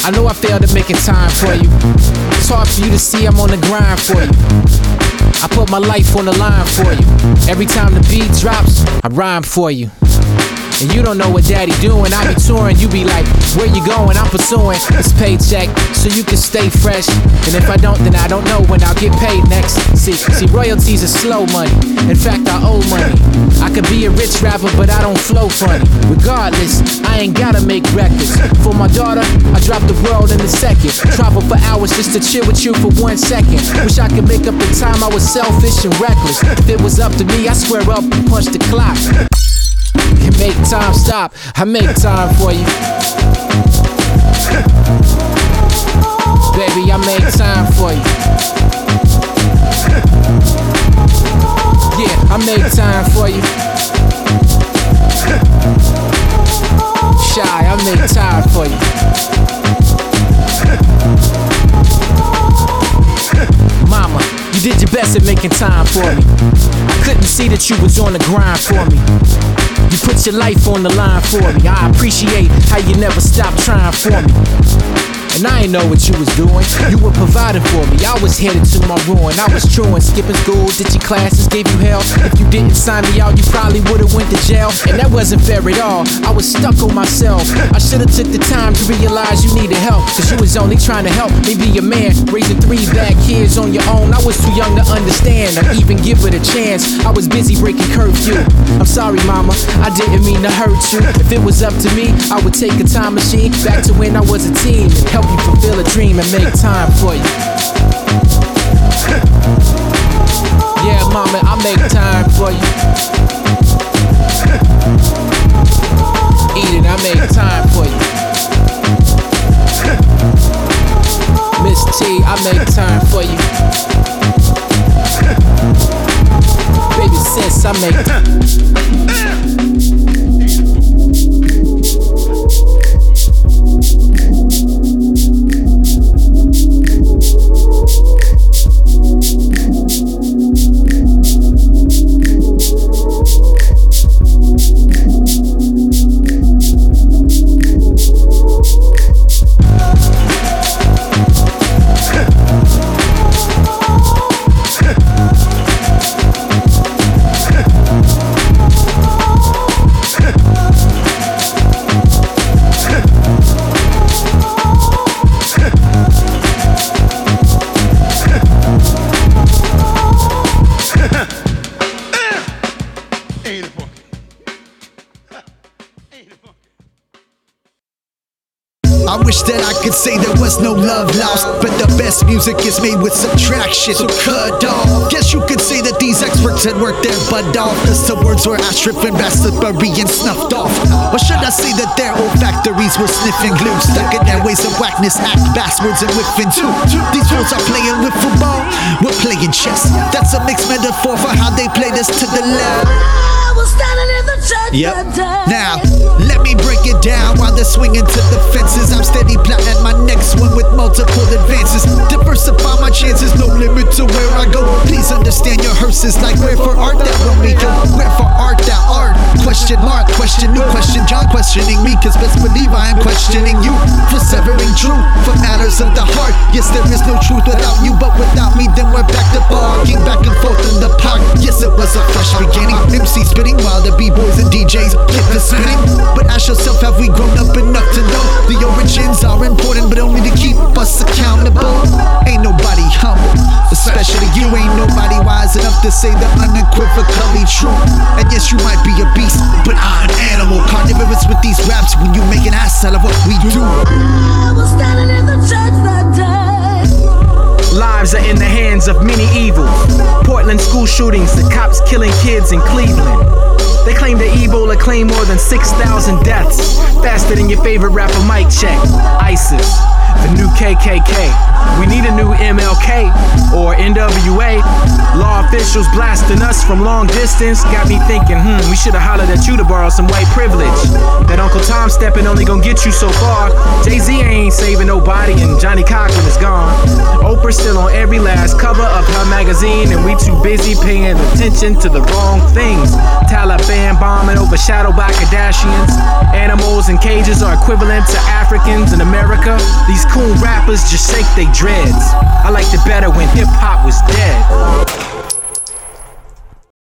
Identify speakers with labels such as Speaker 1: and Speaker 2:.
Speaker 1: I know I failed at making time for you. It's hard for you to see I'm on the grind for you. I put my life on the line for you. Every time the beat drops, I rhyme for you. And you don't know what daddy doing. I be touring, you be like, where you going? I'm pursuing this paycheck so you can stay fresh. And if I don't, then I don't know when I'll get paid next. See, royalties are slow money. In fact, I owe money. I could be a rich rapper, but I don't flow funny. Regardless, I ain't gotta make records. For my daughter, I drop the world in a second. Travel for hours just to chill with you for 1 second. Wish I could make up the time I was selfish and reckless. If it was up to me, I square up and punch the clock. And make time stop, I make time for you. Baby, I make time for you. Yeah, I make time for you. Shy, I make time for you. Mama, you did your best at making time for me. I couldn't see that you was on the grind for me. You put your life on the line for me. I appreciate how you never stopped trying for me. And I ain't know what you was doing. You were providing for me. I was headed to my ruin. I was truant, skipping school, ditching classes, gave you hell. If you didn't sign me out, you probably would've went to jail. And that wasn't fair at all. I was stuck on myself. I should've took the time to realize you needed help. Cause you was only trying to help me be a man. Raising 3 bad kids on your own. I was too young to understand or even give it a chance. I was busy breaking curfew. I'm sorry, mama, I didn't mean to hurt you. If it was up to me, I would take a time machine back to when I was a teen and help you fulfill a dream and make time for you. Yeah, mama, I make time for you. Eden, I make time for you. Miss T, I make time for you. Baby sis, I make time.
Speaker 2: I wish that I could say there was no love lost, but the best music is made with subtraction. So cut off. Guess you could say that these experts had worked their butt off, cause the words were Ashraf and Bastard-Bury and snuffed off. Or should I say that their old factories were sniffing glue, stuck in their ways of whackness, act backwards and whiffing too. These fools are playing with football, we're playing chess. That's a mixed metaphor for how they played us to the left.
Speaker 3: Standing in the church that day.
Speaker 2: Now, let me break it down while they're swinging to the fences. I'm steady plotting my next one with multiple advances. Diversify my chances, no limit to where I go. Please understand your hearses like where for art that when we go. Where for art that art? Question mark, question new question. John questioning me, cause best believe I am questioning you. For severing truth, for matters of the heart. Yes, there is no truth without you, but without me, then we're back to barking back and forth in the park. Yes, it was a fresh beginning. MC spitting while the B-boys and DJs get the spinning. But ask yourself, have we grown up enough to know the origins are important, but only to keep us accountable? Ain't nobody humble, especially you. Ain't nobody wise enough to say the unequivocally true. And yes, you might be a beast, but I'm an animal. Carnivorous with these raps when you make an ass out of what we do.
Speaker 3: I was standing in the church that day.
Speaker 1: Lives are in the hands of many evils. Portland school shootings, the cops killing kids in Cleveland. They claim the Ebola claimed more than 6,000 deaths. Faster than your favorite rapper Mike Check. ISIS, the new KKK. We need a new MLK or NWA. Law officials blasting us from long distance. Got me thinking, we should've hollered at you to borrow some white privilege. That Uncle Tom stepping only gonna get you so far. Jay-Z ain't saving nobody and Johnny Cochran is gone. Oprah's still on every last cover of her magazine, and we too busy paying attention to the wrong things. Taliban bombing overshadowed by Kardashians. Animals in cages are equivalent to Africans in America. These cool rappers just shake they dreads. I liked it better when hip hop was dead.